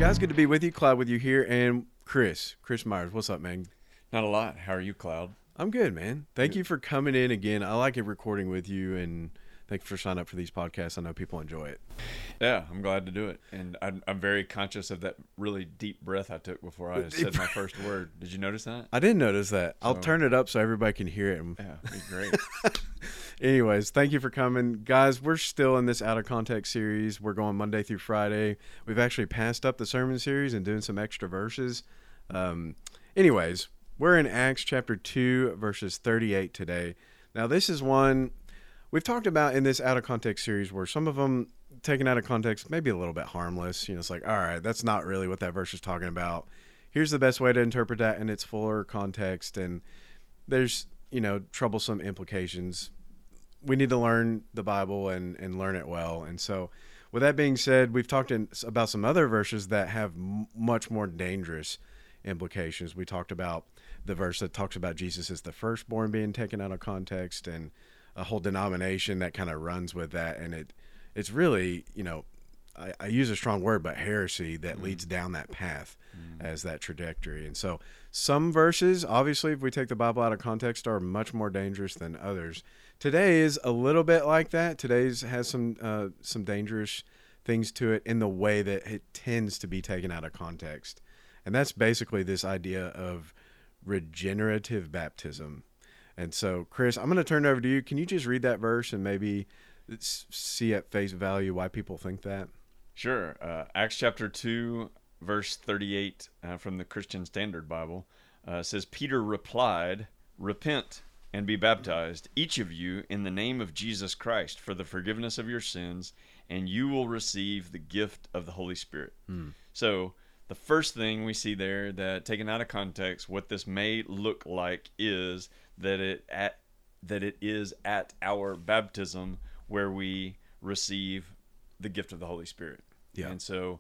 guys, good to be with you. Cloud with you here, and Chris Myers. What's up, man? Not a lot. How are you, Cloud? I'm good, man. Thank you for coming in again. I like it recording with you, and thank you for signing up for these podcasts. I know people enjoy it. Yeah, I'm glad to do it. And I'm very conscious of that really deep breath I took before I said my first word. Did you notice that? I didn't notice that. I'll turn it up so everybody can hear it. Yeah, it'd be great. Anyways, thank you for coming. Guys, we're still in this Out of Context series. We're going Monday through Friday. We've actually passed up the sermon series and doing some extra verses. Anyways, we're in Acts chapter 2, verses 38 today. Now, this is one we've talked about in this Out of Context series where some of them taken out of context, maybe a little bit harmless. You know, it's like, all right, that's not really what that verse is talking about. Here's the best way to interpret that in its fuller context. And there's, troublesome implications. We need to learn the Bible and learn it well. And so with that being said, we've talked about some other verses that have much more dangerous implications. We talked about the verse that talks about Jesus as the firstborn being taken out of context, and a whole denomination that kind of runs with that. And it's really, I use a strong word, but heresy that leads down that path as that trajectory. And so some verses, obviously, if we take the Bible out of context, are much more dangerous than others. Today is a little bit like that. Today's has some dangerous things to it in the way that it tends to be taken out of context. And that's basically this idea of regenerative baptism. And so, Chris, I'm going to turn it over to you. Can you just read that verse and maybe see at face value why people think that? Sure. Acts chapter 2, verse 38 from the Christian Standard Bible says, Peter replied, "Repent and be baptized, each of you, in the name of Jesus Christ, for the forgiveness of your sins, and you will receive the gift of the Holy Spirit." So the first thing we see there, that taken out of context, what this may look like is that it is at our baptism where we receive the gift of the Holy Spirit. Yeah. And so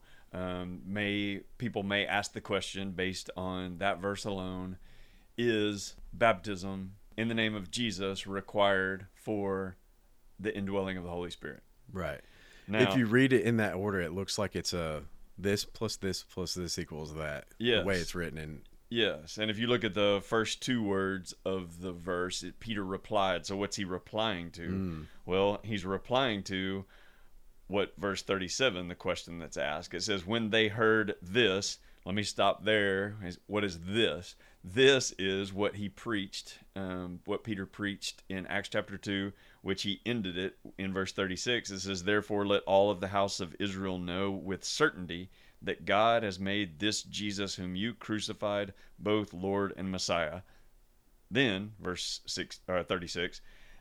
people may ask the question based on that verse alone: is baptism in the name of Jesus required for the indwelling of the Holy Spirit? Right. Now, if you read it in that order, it looks like it's a this plus this plus this equals that. Yes. The way it's written in. Yes, and if you look at the first two words of the verse, Peter replied. So what's he replying to? Well, he's replying to what verse 37, the question that's asked. It says, when they heard this, let me stop there. What is this? This is what he preached, what Peter preached in Acts chapter 2, which he ended it in verse 36. It says, therefore let all of the house of Israel know with certainty that God has made this Jesus whom you crucified both Lord and Messiah. Then, verse 37,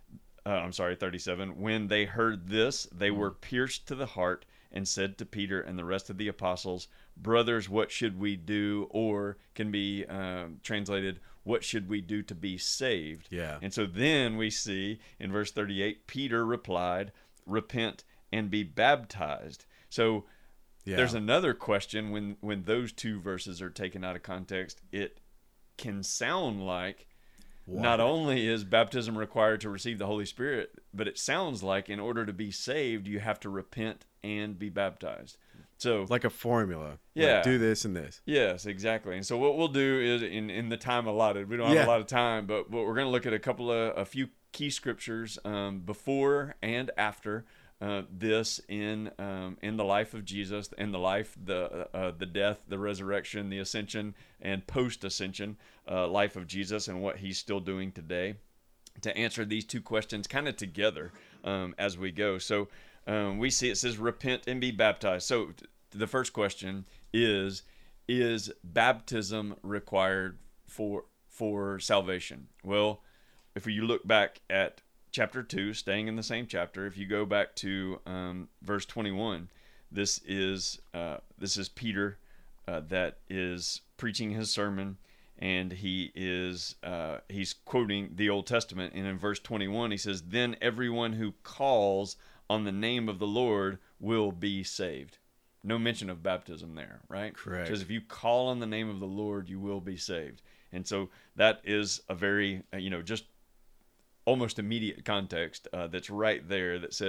when they heard this, they were pierced to the heart and said to Peter and the rest of the apostles, brothers, what should we do? Or can be translated, what should we do to be saved? Yeah. And so then we see in verse 38, Peter replied, repent and be baptized. So there's another question when those two verses are taken out of context. It can sound like not only is baptism required to receive the Holy Spirit, but it sounds like in order to be saved, you have to repent and be baptized. So like a formula. Yeah. Like, do this and this. Yes, exactly. And so what we'll do is in the time allotted, we don't have a lot of time, but we're going to look at a few key scriptures before and after this in the life of Jesus, in the life, the death, the resurrection, the ascension, and post-ascension life of Jesus, and what he's still doing today, to answer these two questions kind of together as we go. So we see it says, repent and be baptized. So the first question is baptism required for salvation? Well, if you look back at chapter 2, staying in the same chapter, if you go back to verse 21, this is Peter that is preaching his sermon, and he's quoting the Old Testament. And in verse 21, he says, then everyone who calls on the name of the Lord will be saved. No mention of baptism there, right? Correct. It says if you call on the name of the Lord, you will be saved. And so that is a very, just almost immediate context that's right there that says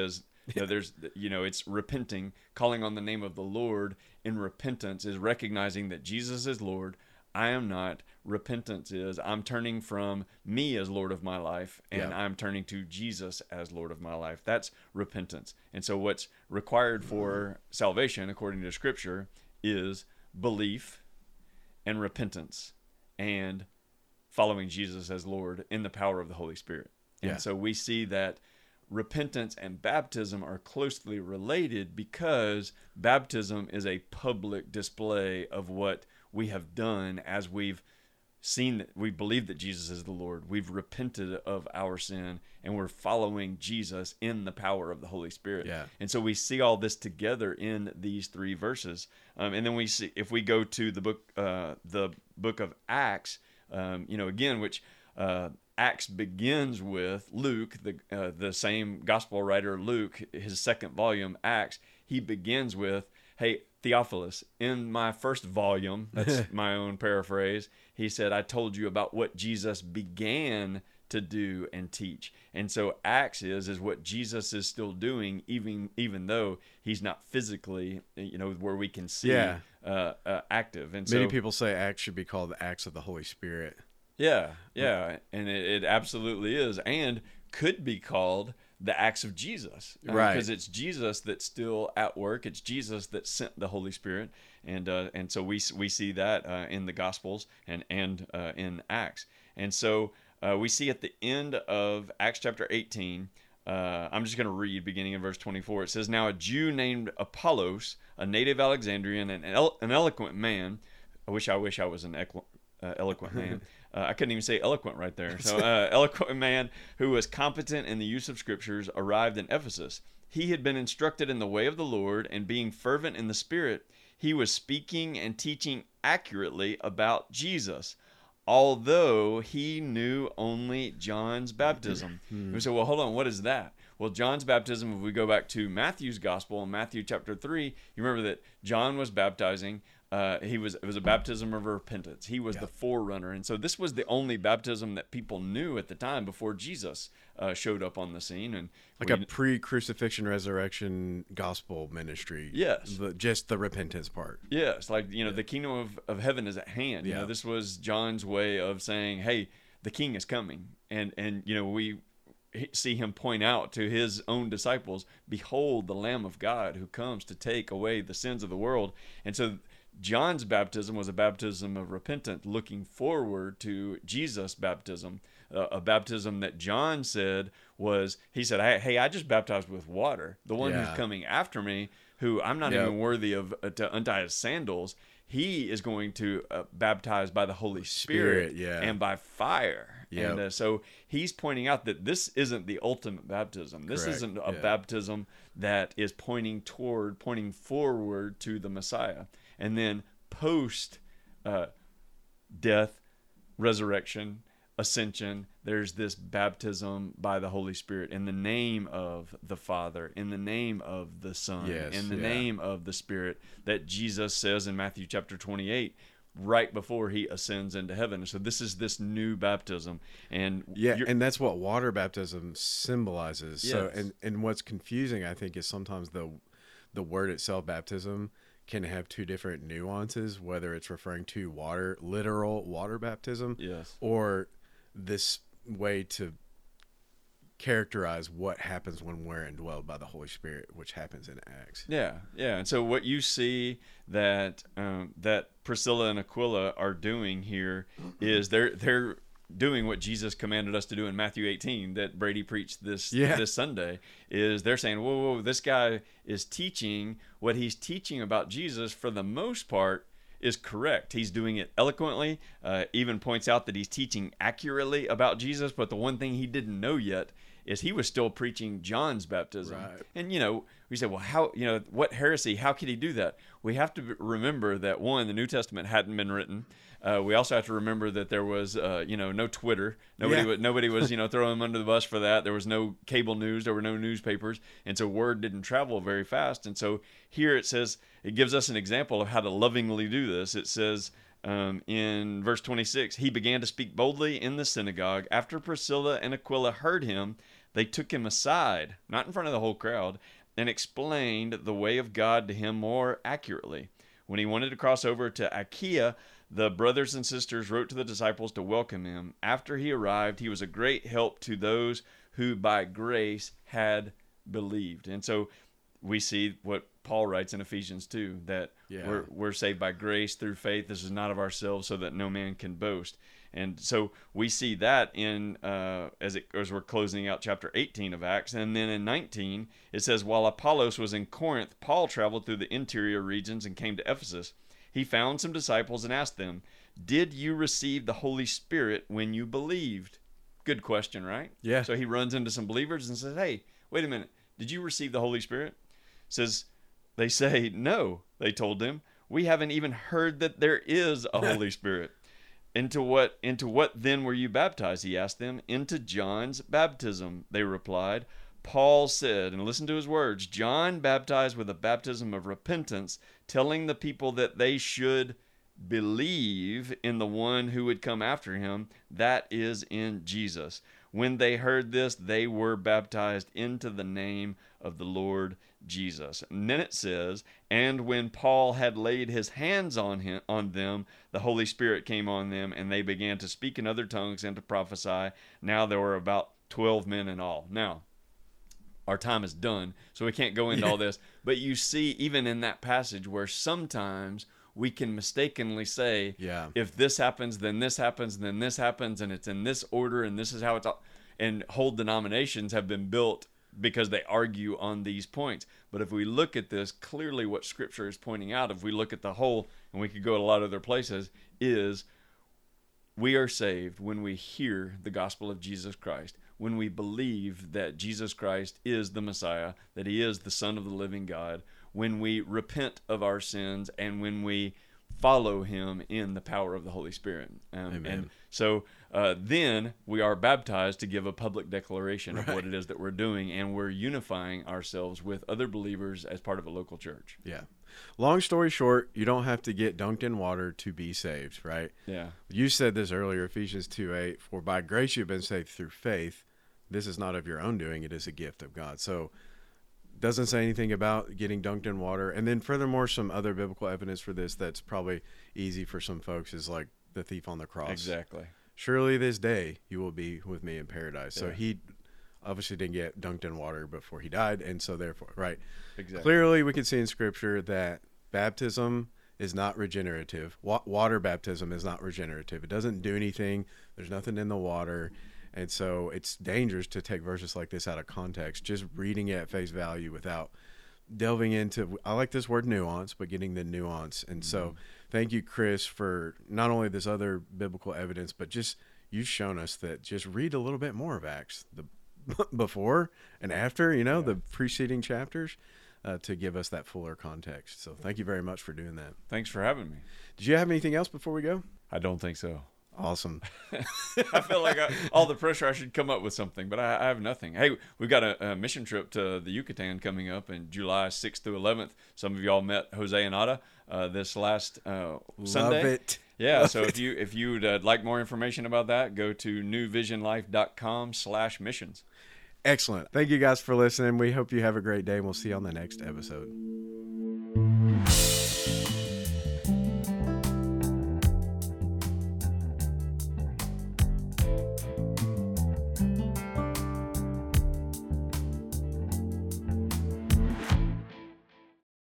There's, it's repenting, calling on the name of the Lord in repentance is recognizing that Jesus is Lord. I am not. Repentance is I'm turning from me as Lord of my life, and I'm turning to Jesus as Lord of my life. That's repentance. And so what's required for salvation, according to Scripture, is belief and repentance and following Jesus as Lord in the power of the Holy Spirit. And so we see that repentance and baptism are closely related because baptism is a public display of what we have done as we've seen that we believe that Jesus is the Lord. We've repented of our sin and we're following Jesus in the power of the Holy Spirit. Yeah. And so we see all this together in these 3 verses. And then we see, if we go to the book of Acts, again, which Acts begins with Luke, the same gospel writer Luke, his second volume, Acts, he begins with, hey, Theophilus, in my first volume, that's my own paraphrase, he said, I told you about what Jesus began to do and teach. And so Acts is what Jesus is still doing, even though he's not physically, where we can see active. And many people say Acts should be called the Acts of the Holy Spirit. Yeah, and it absolutely is, and could be called the Acts of Jesus, right? Because it's Jesus that's still at work. It's Jesus that sent the Holy Spirit, and so we see that in the Gospels and in Acts, and so we see at the end of Acts chapter 18. I'm just going to read beginning in verse 24. It says, "Now a Jew named Apollos, a native Alexandrian, and an eloquent man." I wish I was an eloquent man. I couldn't even say eloquent right there. So eloquent man who was competent in the use of scriptures arrived in Ephesus. He had been instructed in the way of the Lord, and being fervent in the Spirit, he was speaking and teaching accurately about Jesus, although he knew only John's baptism. We say, well, hold on, what is that? Well, John's baptism, if we go back to Matthew's gospel, in Matthew chapter 3, you remember that John was baptizing. It was a baptism of repentance. He was the forerunner. And so this was the only baptism that people knew at the time before Jesus showed up on the scene. And like a pre-crucifixion resurrection gospel ministry. Yes. Just the repentance part. Yes. Like, the kingdom of heaven is at hand. This was John's way of saying, hey, the king is coming. And we see him point out to his own disciples, behold the Lamb of God who comes to take away the sins of the world. And so John's baptism was a baptism of repentance, looking forward to Jesus' baptism, a baptism that John said he said, hey, I just baptized with water. The one who's coming after me, who I'm not even worthy of to untie his sandals, he is going to baptize by the Holy Spirit and by fire. Yep. And so he's pointing out that this isn't the ultimate baptism. This isn't a baptism that is pointing forward to the Messiah. And then post death, resurrection, ascension, there's this baptism by the Holy Spirit in the name of the Father, in the name of the Son, in the name of the Spirit, that Jesus says in Matthew chapter 28, right before he ascends into heaven. So this is this new baptism. And and that's what water baptism symbolizes. Yes. So and what's confusing, I think, is sometimes the word itself, baptism, can have 2 different nuances, whether it's referring to literal water baptism, or this way to characterize what happens when we're indwelled by the Holy Spirit, which happens in Acts. Yeah. And so what you see that Priscilla and Aquila are doing here is they're doing what Jesus commanded us to do in Matthew 18 that Brady preached this Sunday. Is they're saying, whoa, this guy is teaching what he's teaching about Jesus for the most part is correct. He's doing it eloquently, even points out that he's teaching accurately about Jesus, but the one thing he didn't know yet is he was still preaching John's baptism. Right. And, we say, well, how, what heresy, how could he do that? We have to remember that, one, the New Testament hadn't been written. We also have to remember that there was, no Twitter. Nobody was, throwing him under the bus for that. There was no cable news. There were no newspapers. And so word didn't travel very fast. And so here it says, it gives us an example of how to lovingly do this. It says in verse 26, he began to speak boldly in the synagogue. After Priscilla and Aquila heard him, They took him aside, not in front of the whole crowd, and explained the way of God to him more accurately. When he wanted to cross over to Achaia, the brothers and sisters wrote to the disciples to welcome him. After he arrived, he was a great help to those who by grace had believed. And so we see what Paul writes in Ephesians 2, that we're saved by grace through faith. This is not of ourselves, so that no man can boast. And so we see that in as we're closing out chapter 18 of Acts. And then in 19, it says, while Apollos was in Corinth, Paul traveled through the interior regions and came to Ephesus. He found some disciples and asked them, did you receive the Holy Spirit when you believed? Good question, right? Yeah. So he runs into some believers and says, hey, wait a minute. Did you receive the Holy Spirit? They say, no, they told him. We haven't even heard that there is a Holy Spirit. Into what then were you baptized? He asked them. Into John's baptism, they replied. Paul said, and listen to his words, John baptized with a baptism of repentance, telling the people that they should believe in the one who would come after him, that is, in Jesus. When they heard this, they were baptized into the name of the Lord Jesus. And then it says, and when Paul had laid his hands on them, the Holy Spirit came on them, and they began to speak in other tongues and to prophesy. Now there were about 12 men in all. Now, our time is done, so we can't go into all this. But you see, even in that passage, where sometimes we can mistakenly say, if this happens, then this happens, then this happens, and it's in this order, and this is how it's all. And whole denominations have been built because they argue on these points. But if we look at this, clearly what Scripture is pointing out, if we look at the whole, and we could go to a lot of other places, is we are saved when we hear the gospel of Jesus Christ, when we believe that Jesus Christ is the Messiah, that he is the Son of the living God, when we repent of our sins, and when we follow him in the power of the Holy Spirit. And so then we are baptized to give a public declaration of what it is that we're doing, and we're unifying ourselves with other believers as part of a local church. Yeah. Long story short, you don't have to get dunked in water to be saved, right? Yeah. You said this earlier, Ephesians 2:8, for by grace you've been saved through faith. This is not of your own doing, it is a gift of God. So doesn't say anything about getting dunked in water. And then furthermore, some other biblical evidence for this that's probably easy for some folks is like the thief on the cross. Exactly. Surely this day you will be with me in paradise. So he obviously didn't get dunked in water before he died. And so therefore, right. Exactly. Clearly we can see in Scripture that baptism is not regenerative. Water baptism is not regenerative. It doesn't do anything. There's nothing in the water. And so it's dangerous to take verses like this out of context, just reading it at face value without delving into, I like this word nuance, but getting the nuance. And so thank you, Chris, for not only this other biblical evidence, but just you've shown us that just read a little bit more of Acts, the before and after, the preceding chapters, to give us that fuller context. So thank you very much for doing that. Thanks for having me. Did you have anything else before we go? I don't think so. Awesome. I feel like all the pressure, I should come up with something, but I have nothing. Hey, we've got a mission trip to the Yucatan coming up in July 6th through 11th. Some of y'all met Jose and Ada this last Sunday. Love it. Yeah, Love so it. if you'd like more information about that, go to newvisionlife.com/missions. Excellent. Thank you guys for listening. We hope you have a great day, and we'll see you on the next episode.